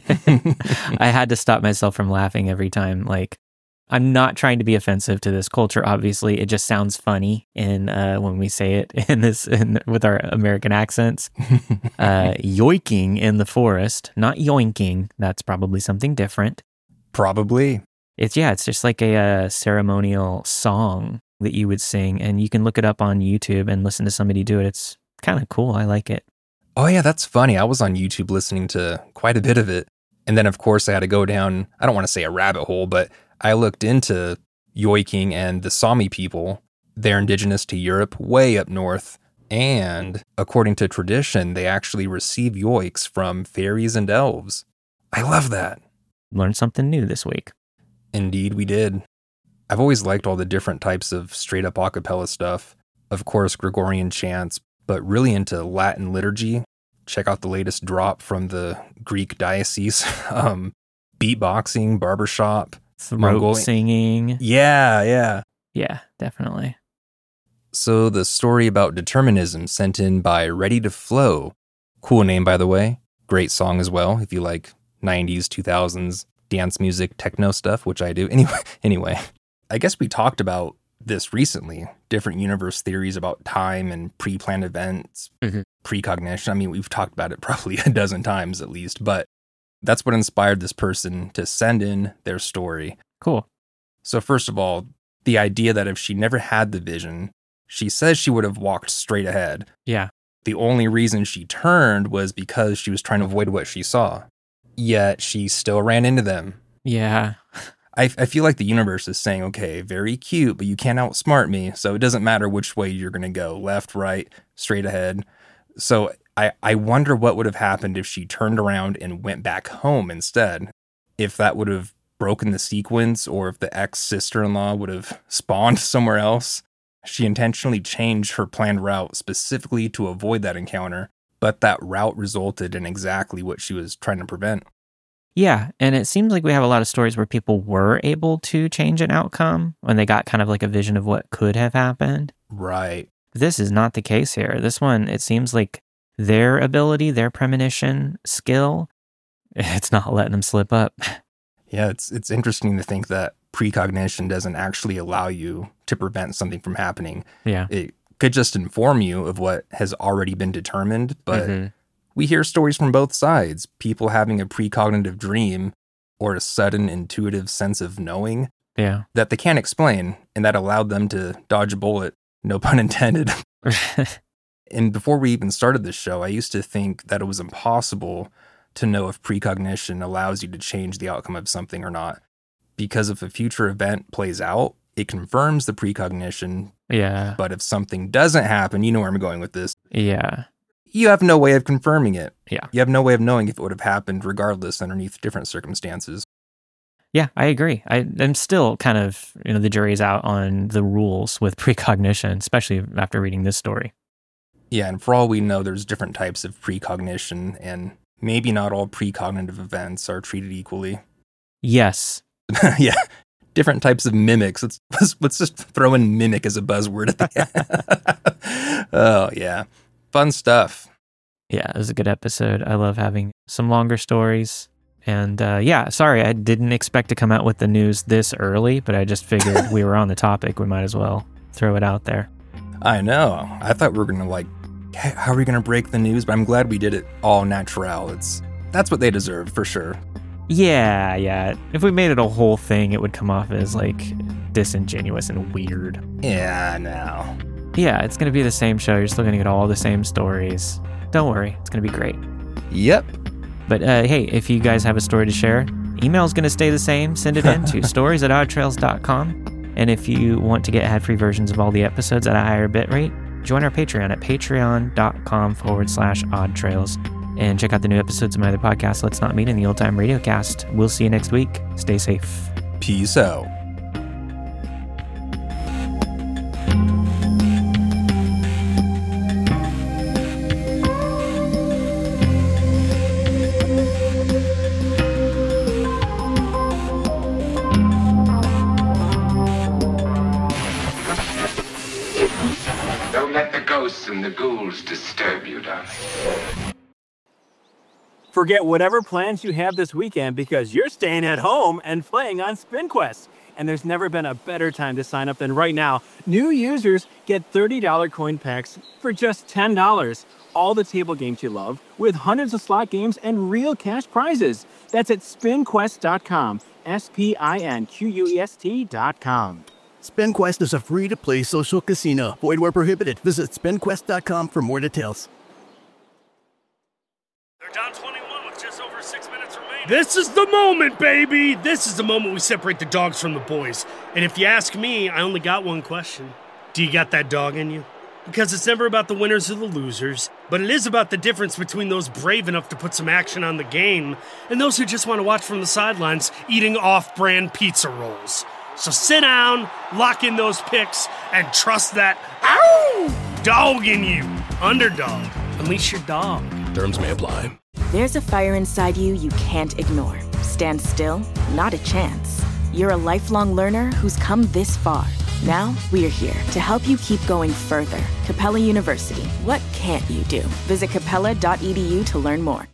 I had to stop myself from laughing every time. Like, I'm not trying to be offensive to this culture. Obviously, it just sounds funny in uh, when we say it in this in, with our American accents. Uh, yoiking in the forest, not yoinking. That's probably something different. Probably. It's yeah. It's just like a, uh ceremonial song that you would sing, and you can look it up on YouTube and listen to somebody do it. It's kind of cool. I like it. Oh yeah, that's funny. I was on YouTube listening to quite a bit of it. And then of course I had to go down, I don't want to say a rabbit hole, but I looked into yoiking and the Sami people. They're indigenous to Europe, way up north. And according to tradition, they actually receive yoiks from fairies and elves. I love that. Learned something new this week. Indeed, we did. I've always liked all the different types of straight up a cappella stuff. Of course, Gregorian chants, but really into Latin liturgy. Check out the latest drop from the Greek diocese. um, beatboxing, barbershop, Throat Mongolian singing. Yeah, yeah. Yeah, definitely. So the story about determinism sent in by Ready to Flow. Cool name, by the way. Great song as well, if you like nineties, two thousands dance music, techno stuff, which I do. Anyway, anyway, I guess we talked about this recently, different universe theories about time and pre-planned events, mm-hmm. precognition. I mean, we've talked about it probably a dozen times at least, but that's what inspired this person to send in their story. Cool. So first of all, the idea that if she never had the vision, she says she would have walked straight ahead. Yeah. The only reason she turned was because she was trying to avoid what she saw. Yet she still ran into them. Yeah. I, I feel like the universe is saying, okay, very cute, but you can't outsmart me. So it doesn't matter which way you're going to go, left, right, straight ahead. So I, I wonder what would have happened if she turned around and went back home instead. If that would have broken the sequence, or if the ex-sister-in-law would have spawned somewhere else. She intentionally changed her planned route specifically to avoid that encounter, but that route resulted in exactly what she was trying to prevent. Yeah, and it seems like we have a lot of stories where people were able to change an outcome when they got kind of like a vision of what could have happened. Right. This is not the case here. This one, it seems like their ability, their premonition skill, it's not letting them slip up. Yeah, it's it's interesting to think that precognition doesn't actually allow you to prevent something from happening. Yeah. It could just inform you of what has already been determined, but mm-hmm. we hear stories from both sides, people having a precognitive dream or a sudden intuitive sense of knowing yeah. that they can't explain, and that allowed them to dodge a bullet, no pun intended. And before we even started this show, I used to think that it was impossible to know if precognition allows you to change the outcome of something or not. Because if a future event plays out, it confirms the precognition. Yeah. But if something doesn't happen, you know where I'm going with this. Yeah. You have no way of confirming it. Yeah. You have no way of knowing if it would have happened regardless underneath different circumstances. Yeah, I agree. I, I'm still kind of, you know, the jury's out on the rules with precognition, especially after reading this story. Yeah, and for all we know, there's different types of precognition, and maybe not all precognitive events are treated equally. Yes. Yeah, different types of mimics. Let's, let's let's just throw in mimic as a buzzword at the end. Oh, yeah. Fun stuff. Yeah, it was a good episode. I love having some longer stories. And uh, yeah, sorry, I didn't expect to come out with the news this early, but I just figured we were on the topic. We might as well throw it out there. I know. I thought we were going to like, how are we going to break the news? But I'm glad we did it all natural. It's That's what they deserve, for sure. Yeah, yeah. If we made it a whole thing, it would come off as like disingenuous and weird. Yeah, no. Yeah, it's going to be the same show. You're still going to get all the same stories. Don't worry. It's going to be great. Yep. But uh, hey, if you guys have a story to share, email's going to stay the same. Send it in to stories at odd trails dot com. And if you want to get ad-free versions of all the episodes at a higher bitrate, join our Patreon at patreon.com forward slash odd trails. And check out the new episodes of my other podcast, Let's Not Meet in the Old Time Radio Cast. We'll see you next week. Stay safe. Peace out. Don't let the ghosts and the ghouls disturb you, darling. Forget whatever plans you have this weekend because you're staying at home and playing on SpinQuest. And there's never been a better time to sign up than right now. New users get thirty dollars coin packs for just ten dollars. All the table games you love with hundreds of slot games and real cash prizes. That's at spin quest dot com. S P I N Q U E S T dot com. SpinQuest is a free-to-play social casino. Void where prohibited. Visit spin quest dot com for more details. They're down twenty-one with just over six minutes remaining. This is the moment, baby! This is the moment we separate the dogs from the boys. And if you ask me, I only got one question. Do you got that dog in you? Because it's never about the winners or the losers, but it is about the difference between those brave enough to put some action on the game and those who just want to watch from the sidelines eating off-brand pizza rolls. So sit down, lock in those picks, and trust that ow, dog in you. Underdog. Unleash your dog. Terms may apply. There's a fire inside you you can't ignore. Stand still? Not a chance. You're a lifelong learner who's come this far. Now, we're here to help you keep going further. Capella University. What can't you do? Visit capella dot e d u to learn more.